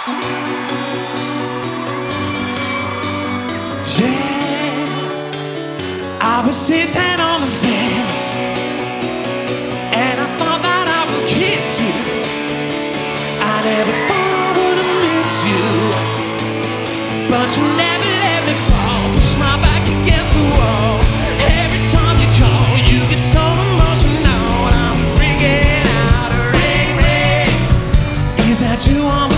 Yeah, I was sitting on the fence, and I thought that I would kiss you. I never thought I would miss you, but you never let me fall. Push my back against the wall. Every time you call, you get so emotional. I'm freaking out. Ring, ring. Is that you on